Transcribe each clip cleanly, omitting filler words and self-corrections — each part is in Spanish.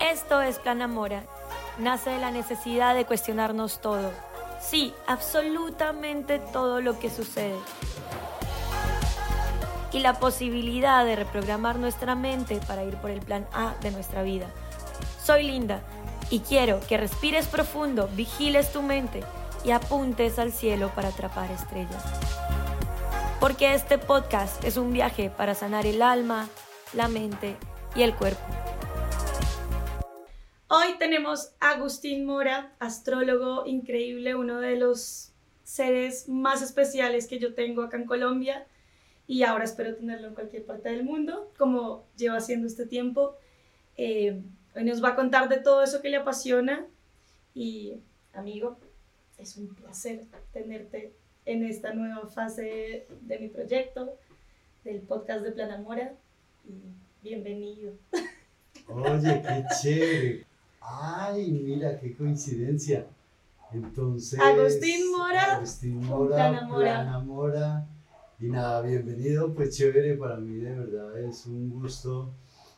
Esto es Plan Amora. Nace de la necesidad de cuestionarnos todo. Sí, absolutamente todo lo que sucede. Y la posibilidad de reprogramar nuestra mente para ir por el plan A de nuestra vida. Soy Linda y quiero que respires profundo, vigiles tu mente y apuntes al cielo para atrapar estrellas. Porque este podcast es un viaje para sanar el alma, la mente y el cuerpo. Hoy tenemos a Agustín Mora, astrólogo increíble, uno de los seres más especiales que yo tengo acá en Colombia y ahora espero tenerlo en cualquier parte del mundo, como lleva haciendo este tiempo. Hoy nos va a contar de todo eso que le apasiona y, amigo, es un placer tenerte en esta nueva fase de mi proyecto, del podcast de Plan Amora, y bienvenido. Oye, qué chévere. Ay, mira, qué coincidencia. Entonces, Agustín Mora, Plan Amora. Y nada, bienvenido, pues chévere, para mí de verdad es un gusto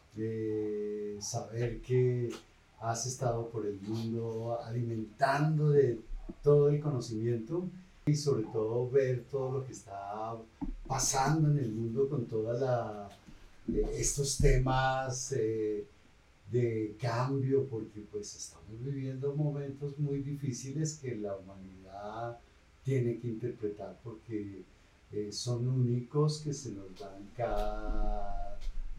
saber que has estado por el mundo alimentando de todo el conocimiento y sobre todo ver todo lo que está pasando en el mundo con toda estos temas de cambio, porque pues estamos viviendo momentos muy difíciles que la humanidad tiene que interpretar porque son únicos, que se nos dan cada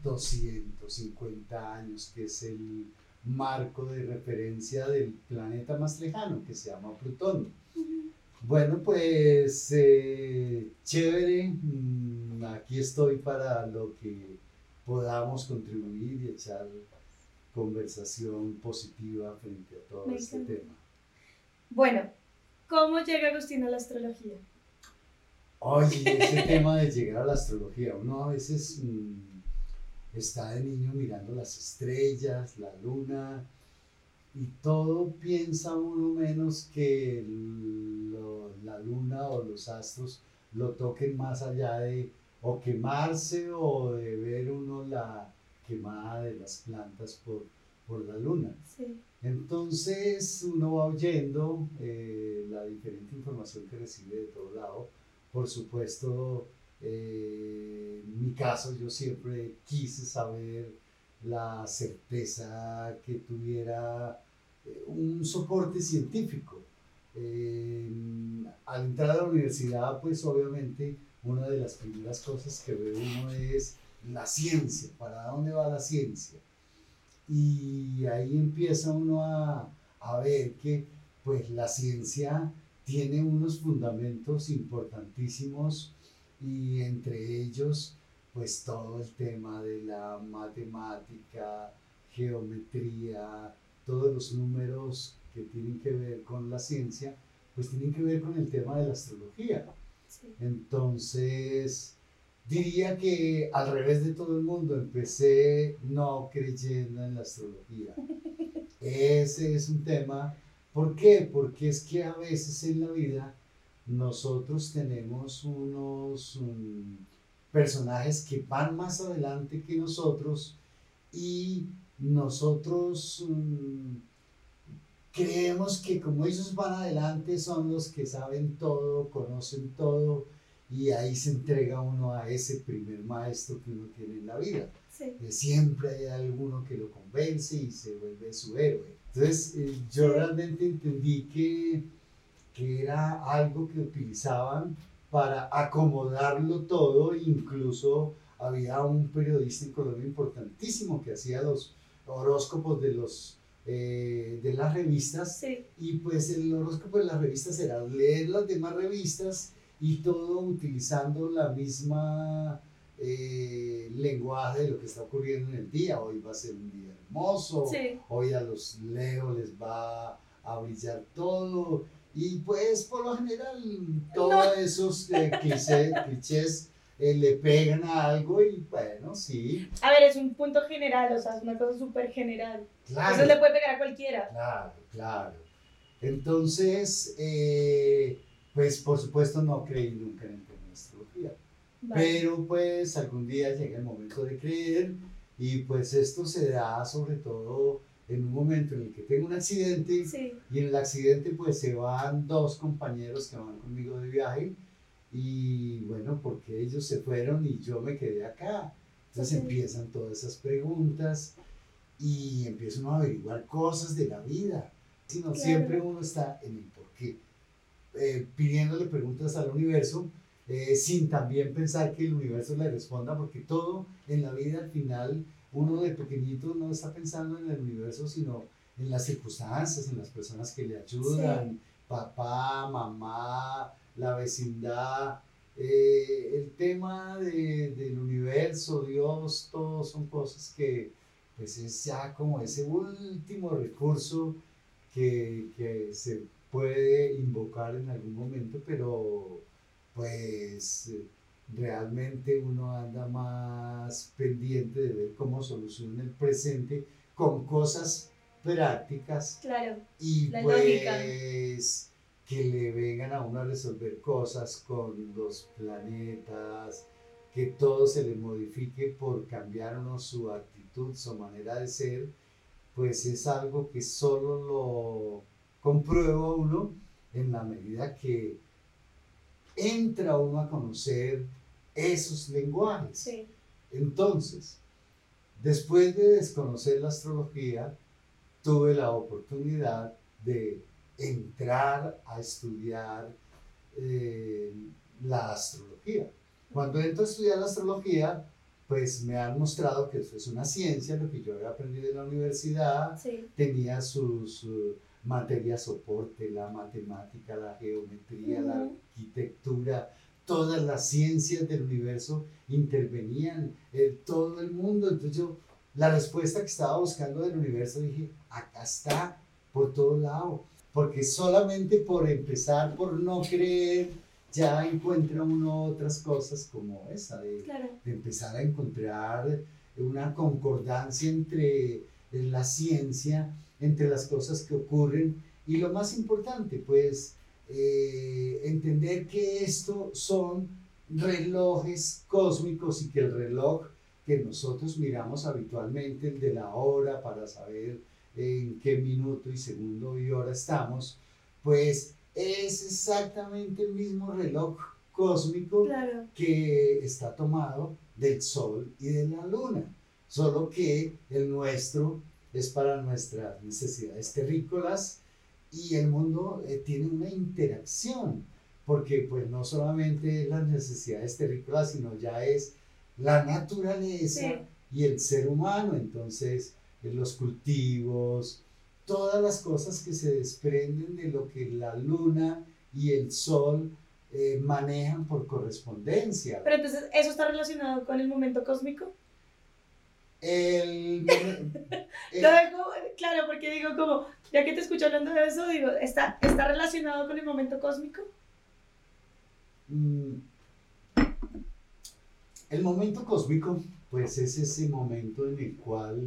250 años, que es el marco de referencia del planeta más lejano, que se llama Plutón. Bueno, pues chévere, aquí estoy para lo que podamos contribuir y echar conversación positiva frente a todo este tema. Bueno, ¿cómo llega Agustín a la astrología? Oye, ese tema de llegar a la astrología, uno a veces está de niño mirando las estrellas, la luna, y todo piensa uno menos que la luna o los astros lo toquen más allá de o quemarse o de ver uno la quemada de las plantas por la luna. Sí. Entonces uno va oyendo la diferente información que recibe de todo lado. Por supuesto, en mi caso yo siempre quise saber la certeza que tuviera un soporte científico. Al entrar a la universidad, pues obviamente una de las primeras cosas que ve uno es la ciencia, ¿para dónde va la ciencia? Y ahí empieza uno a ver que pues la ciencia tiene unos fundamentos importantísimos y entre ellos pues todo el tema de la matemática, geometría, todos los números que tienen que ver con la ciencia, pues tienen que ver con el tema de la astrología. Sí. Entonces, diría que al revés de todo el mundo, empecé no creyendo en la astrología. Ese es un tema. ¿Por qué? Porque es que a veces en la vida nosotros tenemos unos personajes que van más adelante que nosotros y nosotros creemos que como ellos van adelante son los que saben todo, conocen todo y ahí se entrega uno a ese primer maestro que uno tiene en la vida. Sí. Siempre hay alguno que lo convence y se vuelve su héroe. Entonces yo realmente entendí que era algo que utilizaban para acomodarlo todo. Incluso había un periodista en Colombia importantísimo que hacía los horóscopos de las revistas. Sí. Y pues el horóscopo de las revistas era leer las demás revistas y todo utilizando la misma lenguaje de lo que está ocurriendo en el día. Hoy va a ser un día hermoso, sí. Hoy a los Leo les va a brillar todo y pues por lo general todos esos clichés le pegan a algo y bueno, sí. A ver, es un punto general, o sea, es una cosa súper general. Claro. Eso le puede pegar a cualquiera. Claro. Entonces, pues por supuesto no creí nunca en la astrología. Vale. Pero pues algún día llega el momento de creer y pues esto se da sobre todo en un momento en el que tengo un accidente, Sí. y en el accidente pues se van dos compañeros que van conmigo de viaje, y bueno, porque ellos se fueron y yo me quedé acá. Entonces empiezan todas esas preguntas y empieza uno a averiguar cosas de la vida, sino Claro. siempre uno está en el porqué, pidiéndole preguntas al universo, sin también pensar que el universo le responda, porque todo en la vida al final, uno de pequeñito no está pensando en el universo, sino en las circunstancias, en las personas que le ayudan, Sí. papá, mamá, la vecindad. El tema del universo, Dios, todo son cosas que pues es ya como ese último recurso que se puede invocar en algún momento, pero pues realmente uno anda más pendiente de ver cómo soluciona el presente con cosas prácticas, Claro, y la pues lógica. que le vengan a uno a resolver cosas con los planetas, que todo se le modifique por cambiar uno su actitud, su manera de ser, pues es algo que solo lo comprueba uno en la medida que entra uno a conocer esos lenguajes. Sí. Entonces, después de desconocer la astrología, tuve la oportunidad de entrar a estudiar eh, la astrología. Cuando entro a estudiar la astrología, pues me han mostrado que eso es una ciencia, lo que yo había aprendido en la universidad, Sí. tenía sus materias soporte, la matemática, la geometría, la arquitectura, todas las ciencias del universo intervenían, todo el mundo. Entonces yo, la respuesta que estaba buscando del universo, dije, acá está, por todo lado, porque solamente por empezar, por no creer, ya encuentra uno otras cosas como esa, Claro. de empezar a encontrar una concordancia entre la ciencia, entre las cosas que ocurren, y lo más importante, pues, entender que esto son relojes cósmicos, y que el reloj que nosotros miramos habitualmente, el de la hora, para saber en qué minuto y segundo y hora estamos, pues es exactamente el mismo reloj cósmico, Claro. que está tomado del Sol y de la Luna, solo que el nuestro es para nuestras necesidades terrícolas, y el mundo tiene una interacción, porque pues no solamente las necesidades terrícolas, sino ya es la naturaleza, Sí. y el ser humano. Entonces los cultivos, todas las cosas que se desprenden de lo que la luna y el sol manejan por correspondencia. Pero entonces, ¿eso está relacionado con el momento cósmico? El, Claro, porque digo como, ya que te escucho hablando de eso, digo, ¿está relacionado con el momento cósmico? El momento cósmico, pues es ese momento en el cual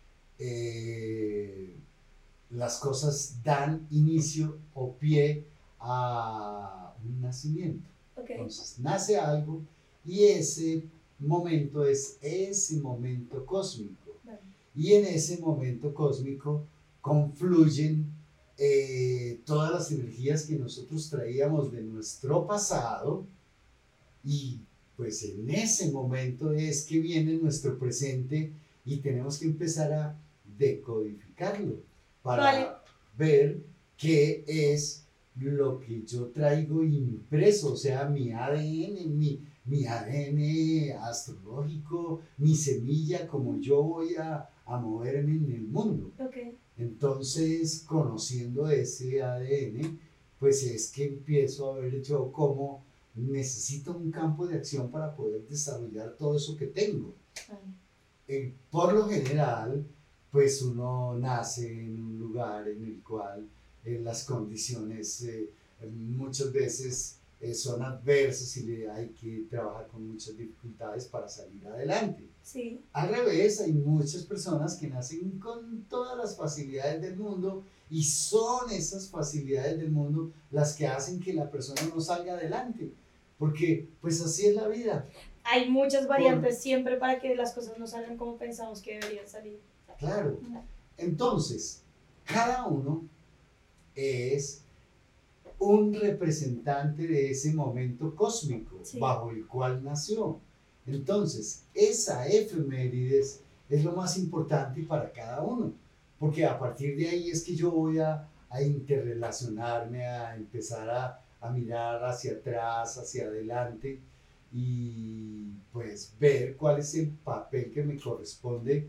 las cosas dan inicio o pie a un nacimiento. Okay. Entonces nace algo, y ese momento es ese momento cósmico. Vale. Y en ese momento cósmico confluyen todas las energías que nosotros traíamos de nuestro pasado, y pues en ese momento es que viene nuestro presente, y tenemos que empezar a decodificarlo para Vale. ver qué es lo que yo traigo impreso, o sea, mi ADN, mi ADN astrológico, mi semilla, como yo voy a moverme en el mundo. Okay. Entonces, conociendo ese ADN, pues es que empiezo a ver yo cómo necesito un campo de acción para poder desarrollar todo eso que tengo. Por lo general, pues uno nace en un lugar en el cual las condiciones muchas veces son adversas, y hay que trabajar con muchas dificultades para salir adelante. Sí. Al revés, hay muchas personas que nacen con todas las facilidades del mundo, y son esas facilidades del mundo las que hacen que la persona no salga adelante, porque pues así es la vida. Hay muchas variantes siempre para que las cosas no salgan como pensamos que deberían salir. Claro. Entonces, cada uno es un representante de ese momento cósmico Sí. bajo el cual nació. Entonces, esa efemérides es lo más importante para cada uno, porque a partir de ahí es que yo voy a interrelacionarme, a empezar a mirar hacia atrás, hacia adelante y pues ver cuál es el papel que me corresponde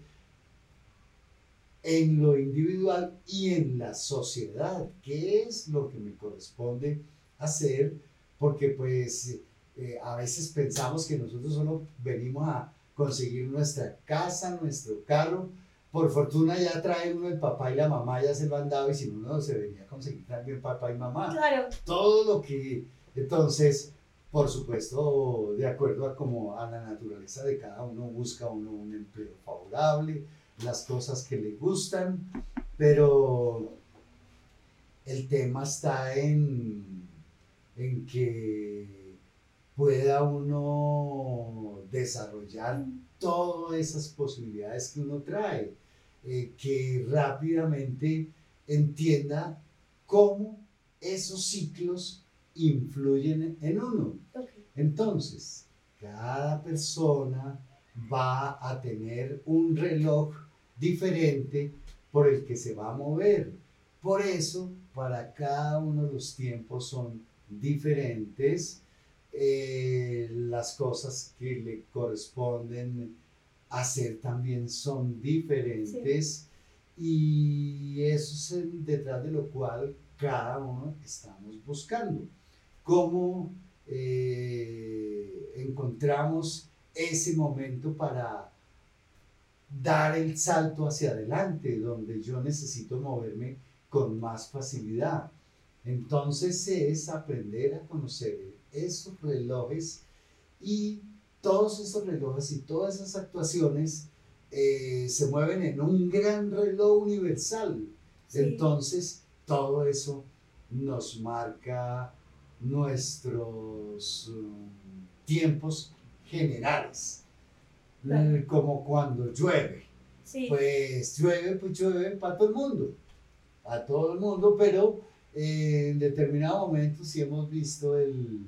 en lo individual y en la sociedad, qué es lo que me corresponde hacer, porque pues a veces pensamos que nosotros solo venimos a conseguir nuestra casa, nuestro carro, por fortuna ya trae uno el papá y la mamá, ya se lo han dado y si no, no se venía a conseguir también papá y mamá. Claro. Todo lo que, entonces, por supuesto, de acuerdo a como a la naturaleza de cada uno, busca uno un empleo favorable, las cosas que le gustan, pero el tema está en que pueda uno desarrollar todas esas posibilidades que uno trae, que rápidamente entienda cómo esos ciclos influyen en uno. Okay. Entonces, cada persona va a tener un reloj diferente por el que se va a mover. Por eso, para cada uno de los tiempos son diferentes. Las cosas que le corresponden hacer también son diferentes. Sí. Y eso es detrás de lo cual cada uno estamos buscando. ¿Cómo encontramos ese momento para dar el salto hacia adelante, donde yo necesito moverme con más facilidad? Entonces es aprender a conocer esos relojes y todos esos relojes y todas esas actuaciones se mueven en un gran reloj universal. Sí. Entonces todo eso nos marca nuestros tiempos generales. Claro. Como cuando llueve. Sí. Pues llueve para todo el mundo. A todo el mundo, pero en determinado momento sí hemos visto el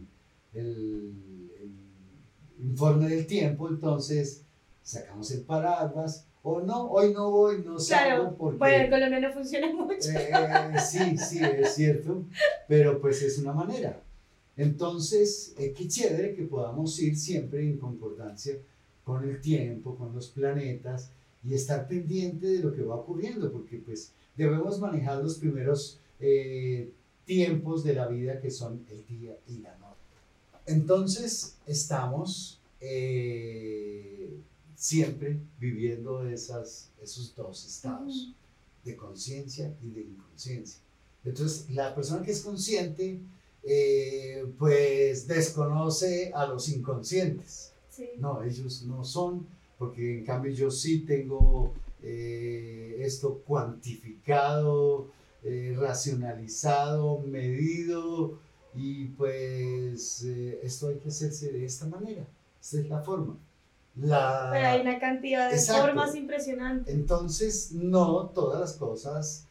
informe del tiempo, entonces sacamos el paraguas, o no, hoy no voy, no salgo. Claro, porque... Bueno, en Colombia no funciona mucho. Sí, es cierto, pero pues es una manera. Entonces, qué chévere que podamos ir siempre en concordancia con el tiempo, con los planetas y estar pendiente de lo que va ocurriendo, porque pues debemos manejar los primeros tiempos de la vida que son el día y la noche. Entonces, estamos siempre viviendo esos dos estados de conciencia y de inconsciencia. Entonces, la persona que es consciente pues desconoce a los inconscientes. Sí. No, ellos no son, porque en cambio yo sí tengo esto cuantificado, racionalizado, medido, y pues esto hay que hacerse de esta manera. Esta es la forma. Pero hay una cantidad de formas impresionantes. Entonces, no todas las cosas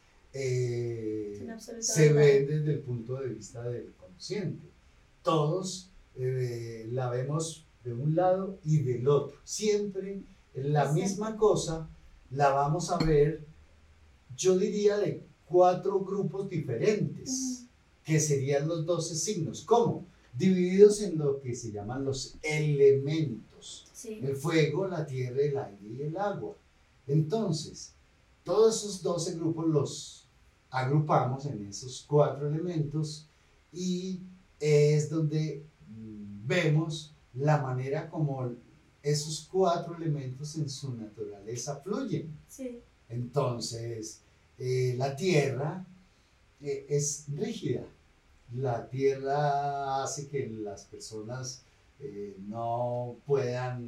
se ven desde el punto de vista del consciente. Todos la vemos de un lado y del otro. Siempre la misma cosa la vamos a ver, yo diría, de 4 grupos diferentes, que serían los 12 signos. ¿Cómo? Divididos en lo que se llaman los elementos. Sí. El fuego, la tierra, el aire y el agua. Entonces, todos esos 12 grupos los agrupamos en esos 4 elementos y es donde vemos la manera como esos 4 elementos en su naturaleza fluyen. Sí. Entonces, la tierra es rígida. La tierra hace que las personas no puedan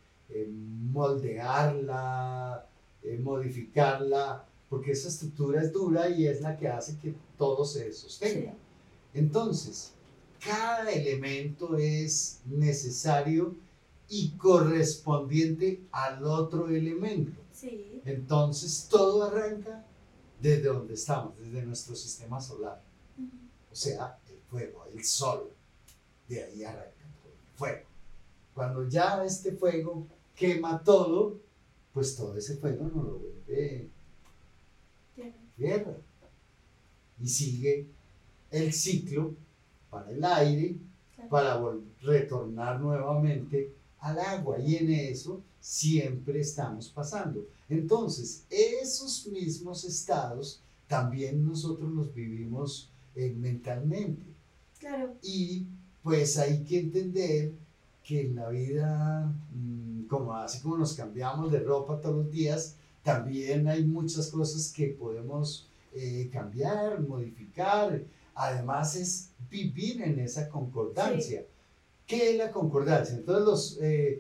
moldearla, modificarla, porque esa estructura es dura y es la que hace que todo se sostenga. Sí. Entonces, cada elemento es necesario y correspondiente al otro elemento. Sí. Entonces todo arranca desde donde estamos, desde nuestro sistema solar. O sea, el fuego, el sol. De ahí arranca todo, el fuego. Cuando ya este fuego quema todo, pues todo ese fuego nos lo vuelve tierra. Y sigue el ciclo para el aire, para retornar nuevamente al agua. Y en eso siempre estamos pasando. Entonces, esos mismos estados también nosotros los vivimos mentalmente. Claro. Y pues hay que entender que en la vida, como así como nos cambiamos de ropa todos los días, también hay muchas cosas que podemos cambiar, modificar. Además es vivir en esa concordancia. Sí. ¿Qué es la concordancia? Entonces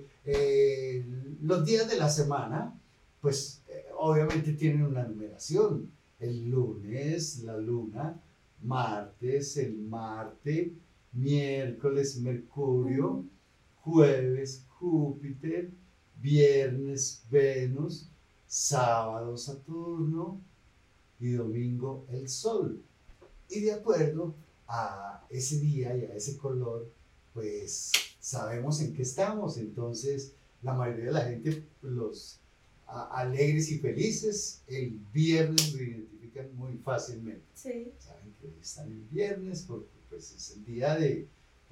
los días de la semana, pues obviamente tienen una numeración. El lunes, la luna, martes, el Marte, miércoles, Mercurio, jueves, Júpiter, viernes, Venus, sábado, Saturno y domingo, el Sol. Y de acuerdo a ese día y a ese color, pues sabemos en qué estamos. Entonces, la mayoría de la gente, los alegres y felices, el viernes lo identifican muy fácilmente. Sí. Saben que hoy están el viernes porque pues, es el día de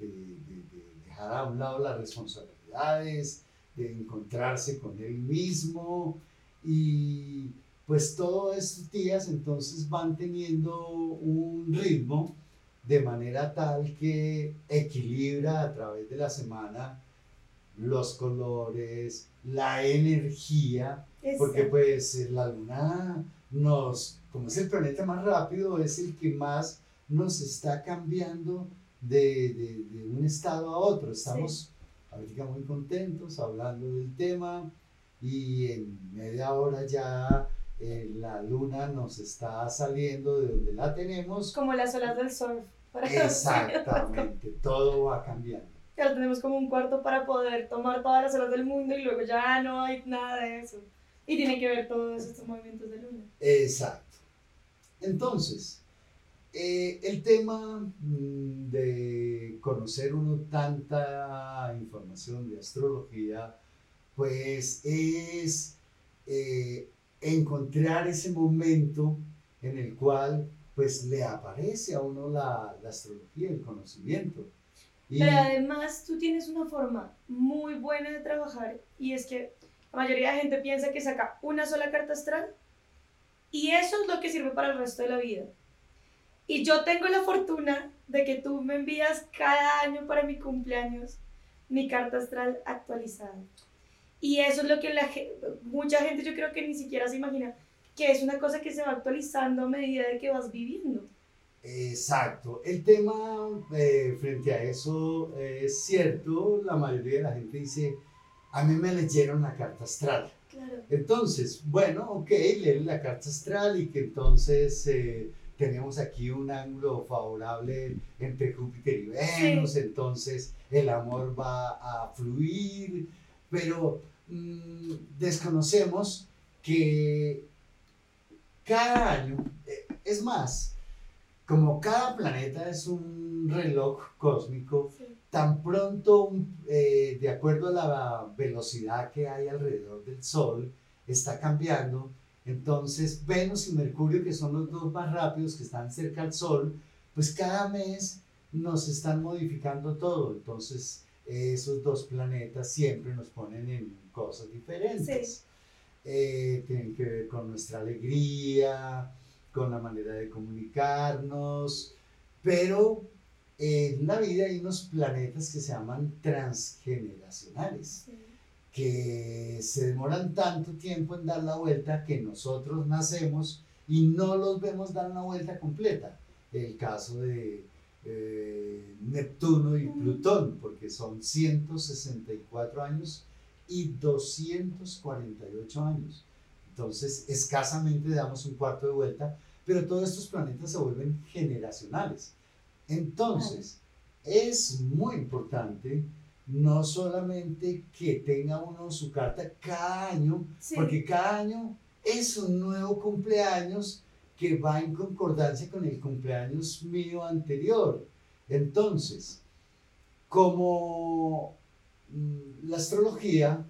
dejar a un lado las responsabilidades, de encontrarse con él mismo, y pues todos estos días entonces van teniendo un ritmo de manera tal que equilibra a través de la semana los colores, la energía. Exacto. Porque pues la luna como es el planeta más rápido, es el que más nos está cambiando de un estado a otro. Estamos ahorita muy contentos hablando del tema y en media hora ya la luna nos está saliendo de donde la tenemos. Como las olas del surf. Exactamente, todo va cambiando. Ya tenemos como un cuarto para poder tomar todas las olas del mundo y luego ya no hay nada de eso. Y tiene que ver todos estos movimientos de luna. Exacto. Entonces, el tema de conocer uno tanta información de astrología, pues es encontrar ese momento en el cual pues le aparece a uno la astrología, el conocimiento. Pero además tú tienes una forma muy buena de trabajar, y es que la mayoría de gente piensa que saca una sola carta astral y eso es lo que sirve para el resto de la vida. Y yo tengo la fortuna de que tú me envías cada año para mi cumpleaños mi carta astral actualizada. Y eso es lo que mucha gente yo creo que ni siquiera se imagina, que es una cosa que se va actualizando a medida de que vas viviendo. Exacto. El tema frente a eso es cierto. La mayoría de la gente dice, a mí me leyeron la carta astral. Claro. Entonces, bueno, ok, leer la carta astral y que entonces tenemos aquí un ángulo favorable entre Júpiter y Venus, sí. Entonces el amor va a fluir, pero desconocemos que cada año, es más, como cada planeta es un reloj cósmico, sí. Tan pronto, de acuerdo a la velocidad que hay alrededor del Sol, está cambiando. Entonces, Venus y Mercurio, que son los dos más rápidos que están cerca al Sol, pues cada mes nos están modificando todo. Entonces, esos dos planetas siempre nos ponen en cosas diferentes. Sí. Tienen que ver con nuestra alegría, con la manera de comunicarnos, pero en la vida hay unos planetas que se llaman transgeneracionales, sí. Que se demoran tanto tiempo en dar la vuelta que nosotros nacemos y no los vemos dar una vuelta completa. El caso de Neptuno y Plutón, porque son 164 años y 248 años. Entonces, escasamente damos un cuarto de vuelta, pero todos estos planetas se vuelven generacionales. Entonces, es muy importante no solamente que tenga uno su carta cada año, Sí. porque cada año es un nuevo cumpleaños que va en concordancia con el cumpleaños mío anterior. Entonces, como la astrología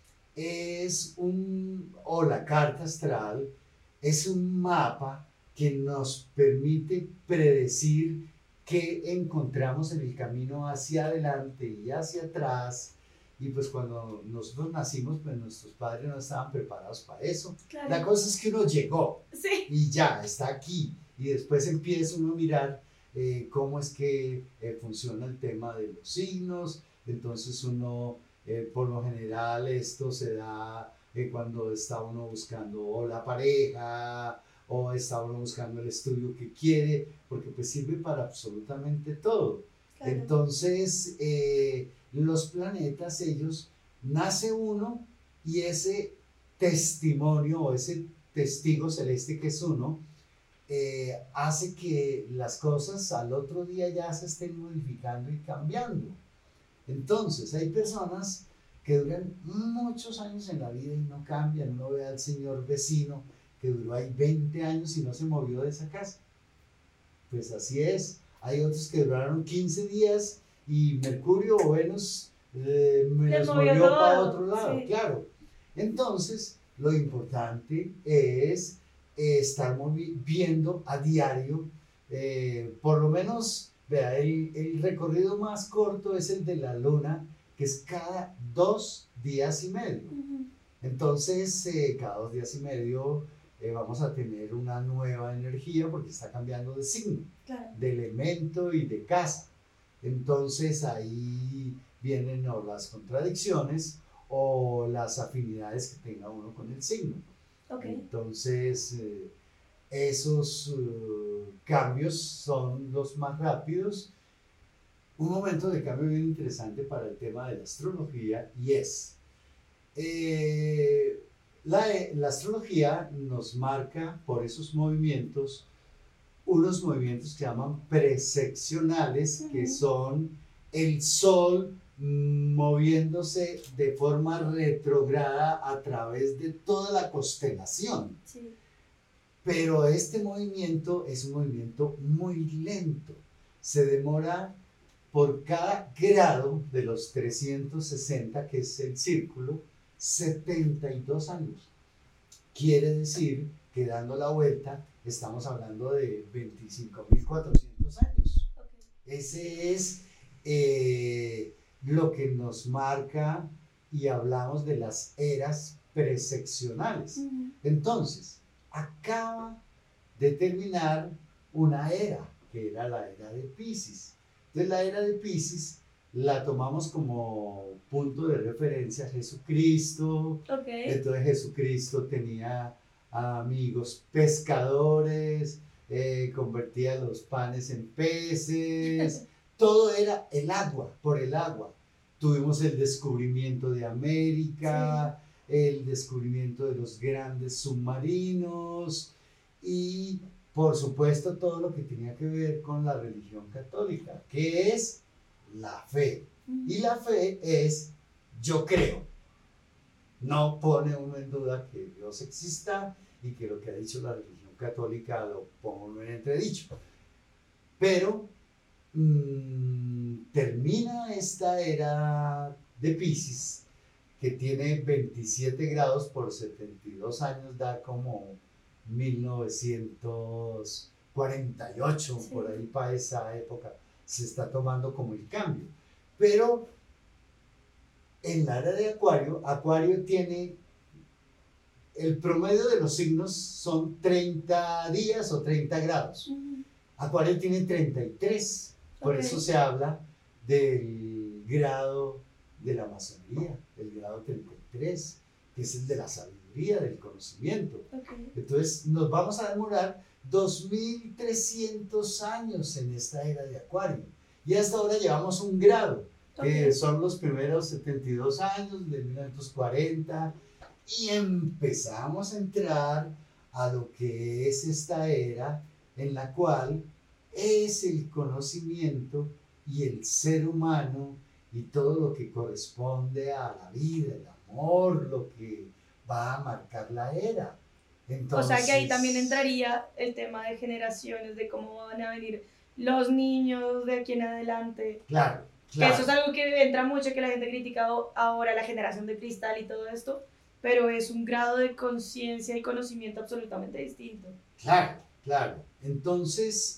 o la carta astral, es un mapa que nos permite predecir qué encontramos en el camino hacia adelante y hacia atrás. Y pues cuando nosotros nacimos, pues nuestros padres no estaban preparados para eso. Claro. La cosa es que uno llegó Sí. y ya está aquí. Y después empieza uno a mirar cómo es que funciona el tema de los signos. Entonces uno, por lo general, esto se da cuando está uno buscando o la pareja o está uno buscando el estudio que quiere, porque pues sirve para absolutamente todo. Claro. Entonces, los planetas, ellos, nace uno y ese testimonio o ese testigo celeste que es uno, hace que las cosas al otro día ya se estén modificando y cambiando. Entonces, hay personas que duran muchos años en la vida y no cambian. Uno ve al señor vecino que duró ahí 20 años y no se movió de esa casa. Pues así es. Hay otros que duraron 15 días y Mercurio o Venus me los movió para otro lado. Sí. Claro. Entonces, lo importante es estar viendo a diario, por lo menos, vea, el recorrido más corto es el de la luna, que es cada 2 días y medio. Uh-huh. Entonces, cada 2 días y medio vamos a tener una nueva energía porque está cambiando de signo, claro, de elemento y de casa. Entonces, ahí vienen o las contradicciones o las afinidades que tenga uno con el signo. Okay. Entonces, esos cambios son los más rápidos. Un momento de cambio bien interesante para el tema de la astrología y es, la astrología nos marca por esos movimientos, unos movimientos que se llaman preseccionales, uh-huh, que son el Sol moviéndose de forma retrograda a través de toda la constelación. Sí. Pero este movimiento es un movimiento muy lento. Se demora por cada grado de los 360, que es el círculo, 72 años. Quiere decir que dando la vuelta estamos hablando de 25.400 años. Okay. Ese es lo que nos marca y hablamos de las eras preseccionales. Uh-huh. Entonces, acaba de terminar una era, que era la era de Piscis. Entonces, la era de Piscis la tomamos como punto de referencia a Jesucristo. Okay. Entonces, Jesucristo tenía amigos pescadores, convertía los panes en peces. Todo era el agua, por el agua. Tuvimos el descubrimiento de América, sí, el descubrimiento de los grandes submarinos y, por supuesto, todo lo que tenía que ver con la religión católica, que es la fe. Y la fe es yo creo. No pone uno en duda que Dios exista y que lo que ha dicho la religión católica lo pone uno en entredicho. Pero termina esta era de Piscis, que tiene 27 grados por 72 años, da como 1948, sí, por ahí para esa época se está tomando como el cambio. Pero en la era de Acuario, Acuario tiene, el promedio de los signos son 30 días o 30 grados. Uh-huh. Acuario tiene 33. Por eso se habla del grado de la masonería, el grado 33, que es el de la sabiduría, del conocimiento. Okay. Entonces nos vamos a demorar 2.300 años en esta era de Acuario. Y hasta ahora llevamos un grado, que son los primeros 72 años, de 1940, y empezamos a entrar a lo que es esta era en la cual es el conocimiento y el ser humano y todo lo que corresponde a la vida, el amor, lo que va a marcar la era. O sea que ahí también Entonces, entraría el tema de generaciones, de cómo van a venir los niños de aquí en adelante. claro, Que eso claro. es algo que entra mucho, que la gente critica ahora, la generación de cristal y todo esto, pero es un grado de conciencia y conocimiento absolutamente distinto. Claro, claro. Entonces,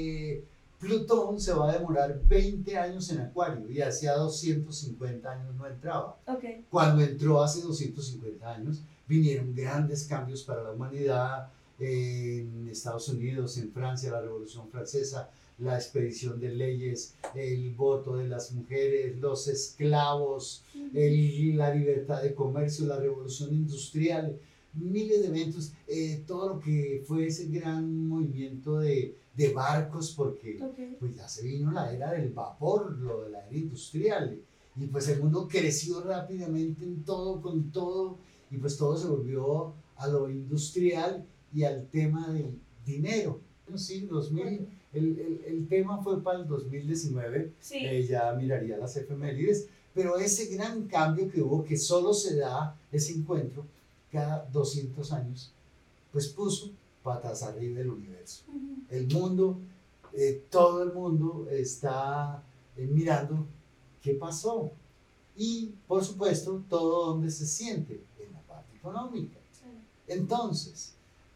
Plutón se va a demorar 20 años en Acuario y hacía 250 años no entraba. Ok. Cuando entró hace 250 años, vinieron grandes cambios para la humanidad en Estados Unidos, en Francia, la Revolución Francesa, la expedición de leyes, el voto de las mujeres, los esclavos, la libertad de comercio, la revolución industrial, miles de eventos, todo lo que fue ese gran movimiento de barcos, porque Ok. pues ya se vino la era del vapor, lo de la era industrial, y pues el mundo creció rápidamente en todo, con todo, y pues todo se volvió a lo industrial y al tema del dinero. Sí, 2000, el tema fue para el 2019, Sí. ya miraría las efemérides, pero ese gran cambio que hubo, que solo se da ese encuentro cada 200 años, pues puso patas arriba del universo. El mundo, todo el mundo está mirando qué pasó. Y, por supuesto, todo donde se siente, en la parte económica. Entonces,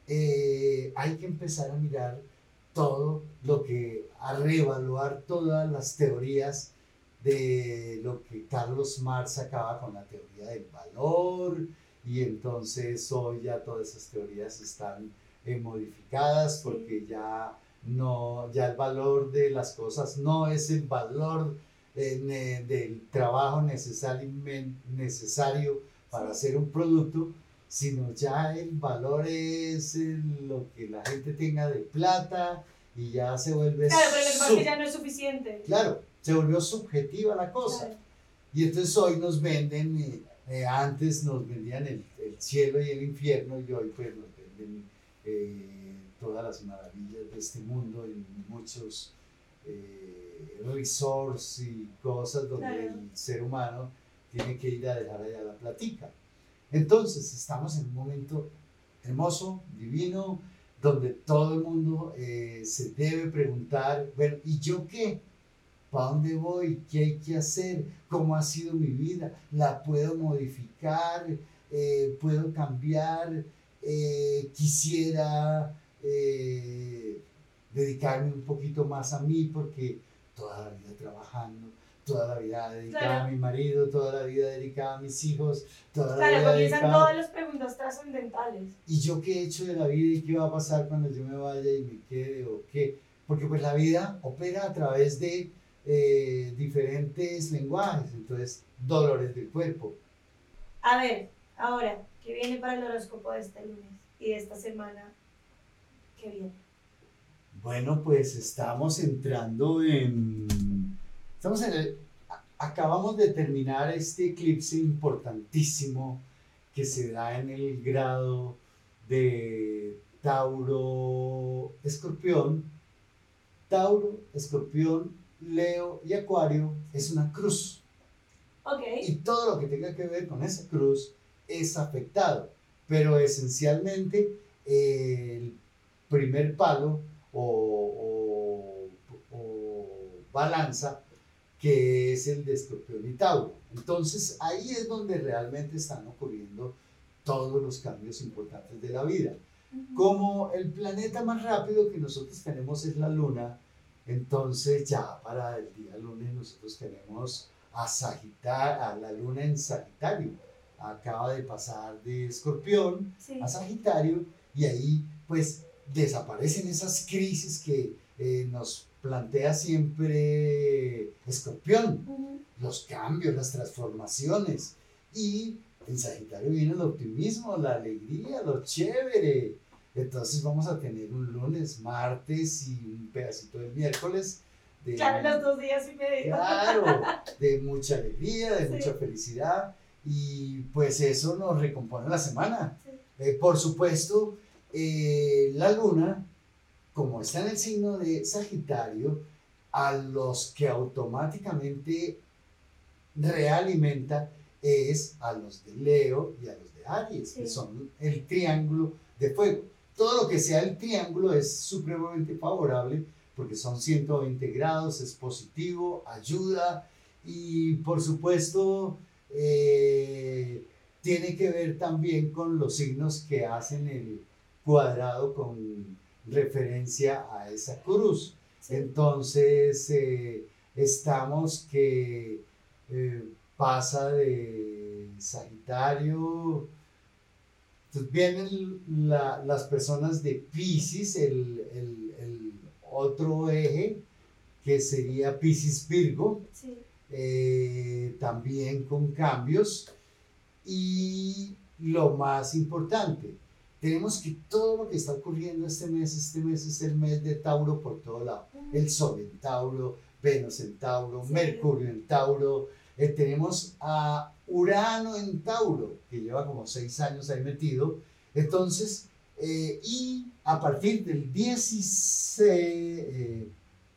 hay que empezar a mirar todo lo que, a reevaluar todas las teorías de lo que Carlos Marx sacaba con la teoría del valor, y entonces hoy ya todas esas teorías están modificadas porque ya no, ya el valor de las cosas no es el valor del trabajo necesario para hacer un producto, sino ya el valor es lo que la gente tenga de plata, y ya se vuelve... Claro, pero lo que pasa es que ya no es suficiente. Claro, se volvió subjetiva la cosa. Claro. Y entonces hoy nos venden, antes nos vendían el cielo y el infierno, y hoy pues nos venden todas las maravillas de este mundo en muchos resorts y cosas donde el ser humano tiene que ir a dejar allá la platica. Entonces estamos en un momento hermoso, divino, donde todo el mundo se debe preguntar, bueno, ¿y yo qué? ¿Para dónde voy? ¿Qué hay que hacer? ¿Cómo ha sido mi vida? ¿La puedo modificar? ¿Puedo cambiar? Quisiera dedicarme un poquito más a mí, porque toda la vida trabajando, toda la vida dedicada a mi marido, toda la vida dedicada a mis hijos, toda la vida comienzan todas las preguntas trascendentales. ¿Y yo qué he hecho de la vida y qué va a pasar cuando yo me vaya y me quede o qué? Porque pues la vida opera a través de diferentes lenguajes, entonces dolores del cuerpo. A ver, ahora, ¿qué viene para el horóscopo de este lunes y de esta semana? ¿Qué viene? Bueno, pues estamos entrando en... acabamos de terminar este eclipse importantísimo que se da en el grado de Tauro, Escorpión. Tauro, Escorpión, Leo y Acuario es una cruz. Okay. Y todo lo que tenga que ver con esa cruz es afectado. Pero esencialmente el primer palo o balanza, que es el de Escorpión y Tauro. Entonces ahí es donde realmente están ocurriendo todos los cambios importantes de la vida. Como el planeta más rápido que nosotros tenemos es la Luna, entonces ya para el día lunes nosotros tenemos a la Luna en Sagitario. Acaba de pasar de Escorpión a Sagitario, y ahí pues desaparecen esas crisis que nos plantea siempre Escorpión, los cambios, las transformaciones, y en Sagitario viene el optimismo, la alegría, lo chévere. Entonces vamos a tener un lunes, martes y un pedacito de miércoles. Los 2 días y medio. Claro, de mucha alegría, de mucha felicidad, y pues eso nos recompone la semana. Por supuesto, la luna, como está en el signo de Sagitario, a los que automáticamente realimenta es a los de Leo y a los de Aries, que son el triángulo de fuego. Todo lo que sea el triángulo es supremamente favorable porque son 120 grados, es positivo, ayuda y por supuesto tiene que ver también con los signos que hacen el cuadrado con referencia a esa cruz. Entonces estamos que pasa de Sagitario. Entonces vienen las personas de Piscis, el otro eje que sería Piscis-Virgo, también con cambios. Y lo más importante, tenemos que todo lo que está ocurriendo este mes es el mes de Tauro por todo lado. El Sol en Tauro, Venus en Tauro, Mercurio en Tauro, tenemos a Urano en Tauro, que lleva como 6 años ahí metido. Entonces, y a partir del 16,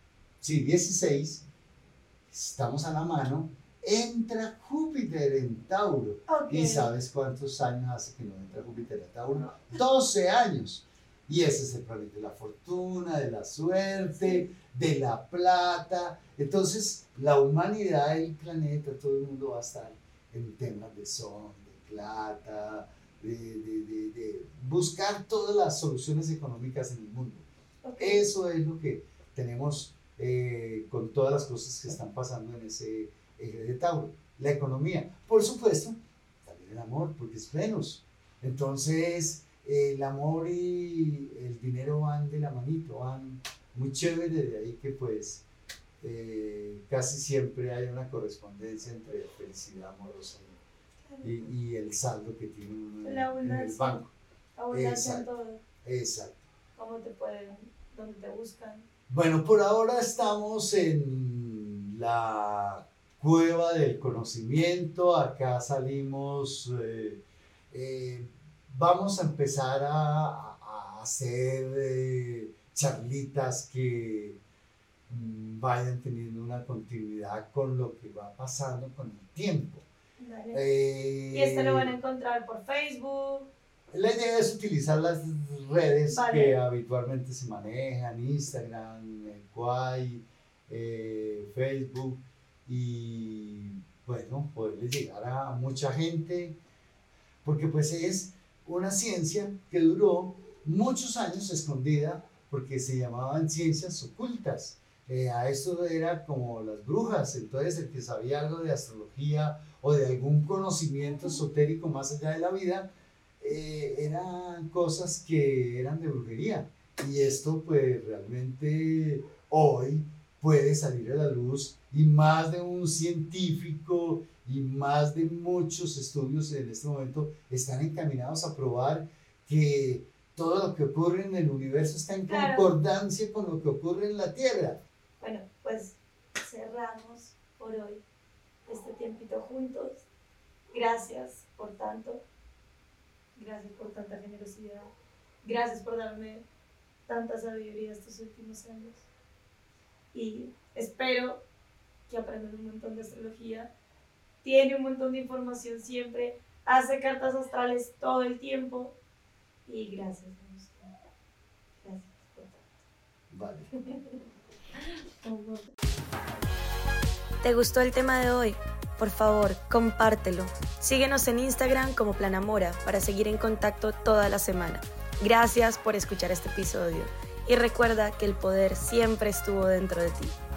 estamos a la mano, entra Júpiter en Tauro. ¿Y sabes cuántos años hace que no entra Júpiter en Tauro? 12 años. Y ese es el planeta de la fortuna, de la suerte, de la plata. Entonces, la humanidad, el planeta, todo el mundo va a estar en temas de sol, de plata, de buscar todas las soluciones económicas en el mundo. Eso es lo que tenemos con todas las cosas que están pasando en ese eje de Tauro. La economía, por supuesto, también el amor, porque es Venus. Entonces, el amor y el dinero van de la manito, van muy chévere, de ahí que pues casi siempre hay una correspondencia entre felicidad amorosa y el saldo que tiene uno en el banco. Abundancia en todo. Exacto. ¿Cómo te pueden, dónde te buscan? Bueno, por ahora estamos en la cueva del conocimiento, acá salimos, vamos a empezar a hacer charlitas que vayan teniendo una continuidad con lo que va pasando con el tiempo. Y esto lo van a encontrar por Facebook. La idea es utilizar las redes que habitualmente se manejan, Instagram, Quai, Facebook, y bueno, poderle llegar a mucha gente, porque pues es una ciencia que duró muchos años escondida porque se llamaban ciencias ocultas. A esto era como las brujas, entonces el que sabía algo de astrología o de algún conocimiento esotérico más allá de la vida, eran cosas que eran de brujería. Y esto pues realmente hoy puede salir a la luz y más de un científico y más de muchos estudios en este momento están encaminados a probar que todo lo que ocurre en el universo está en concordancia con lo que ocurre en la Tierra. Bueno, pues cerramos por hoy este tiempito juntos. Gracias por tanto. Gracias por tanta generosidad. Gracias por darme tanta sabiduría estos últimos años. Y espero que aprendan un montón de astrología. Tiene un montón de información siempre. Hace cartas astrales todo el tiempo. Y gracias, Agustín. Gracias por tanto. Vale. ¿Te gustó el tema de hoy? Por favor, compártelo. Síguenos en Instagram como Planamora para seguir en contacto toda la semana. Gracias por escuchar este episodio y recuerda que el poder siempre estuvo dentro de ti.